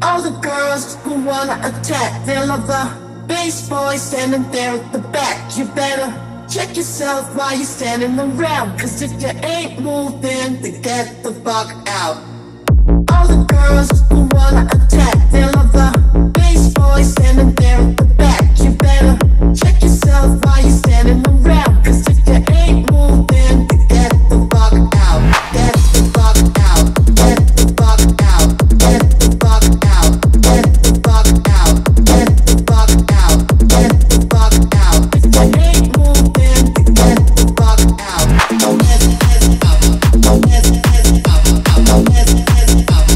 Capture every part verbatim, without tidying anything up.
All the girls who wanna attack, they love the bass boy standing there at the back. You better check yourself while you're standing around, cause if you ain't moving, then get the fuck out. All the girls who wanna attack, they love the bass boy standing there at the back. You better check yourself while you're standing around, cause if you ain't moving, then get the fuck out. Get the fuck out. Get the fuck out. Get the fuck out. Get the fuck out. Get the fuck out. Get the fuck out. If you ain't moving, then get the fuck out. Get the fuck out. Get the fuck out. Get the fuck out.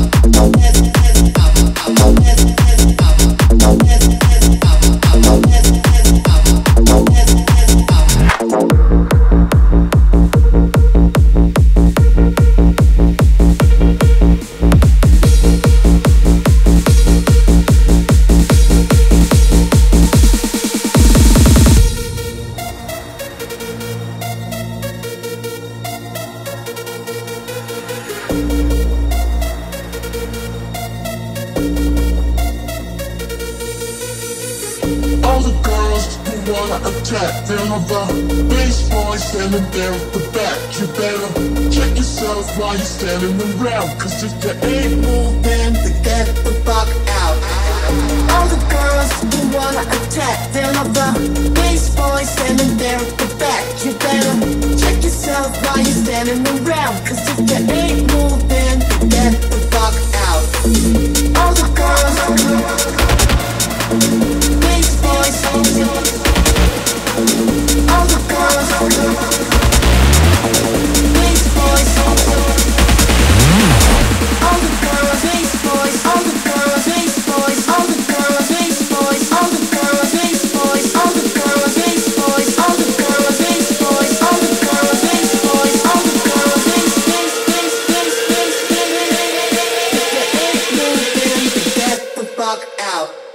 All the girls who wanna attack, they love the bass boy standing there at the back. You better check yourself while you're standing around, cause if you ain't moving, then get the fuck out. All the girls who wanna attack, they love the bass boy standing there at the back. You better check yourself while you're standing around, cause if you ain't moving, then get the fuck out. All the girls bass boys, all the girls, bass boys, all the girls, bass boys, all the girls, bass boys, all the girls, bass boys, all the girls, bass boys, all the girls, bass boys, all the girls, bass boys, all the girls, bass boys, all the girls, bass, bass, bass, bass, bass, bass. If you ain't moving, then get the fuck out.